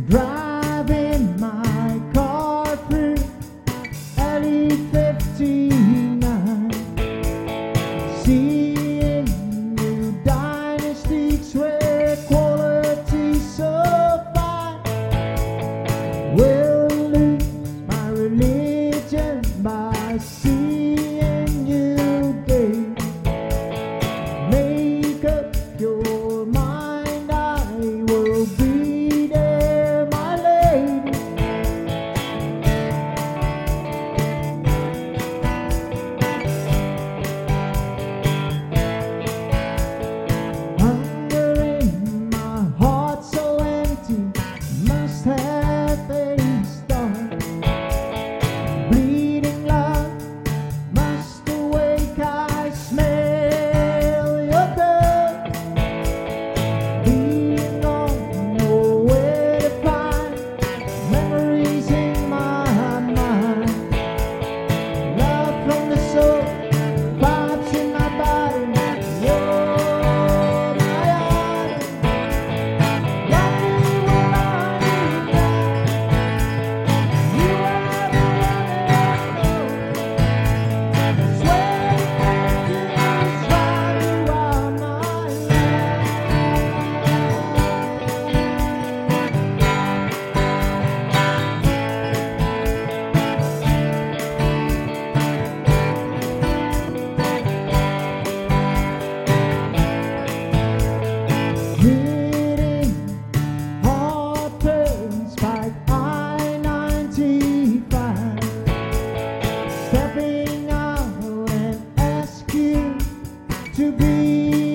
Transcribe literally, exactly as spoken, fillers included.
Driving my car through Alley fifty-nine, seeing new dynasties where quality's so fine. Will lose my religion by seeing you gain. Make up your mind, I will be there, my lady. Hunger in my heart so empty, must have a start. Bleeding love must awake, I smell your blood. Being gone, nowhere to find memories in my mind. Love from the soul, vibes in my body. You're my eye. Love me when I need you. You are the one I know. Swear to you, try you are my Hitting hard turns by I ninety-five, stepping out and ask you to be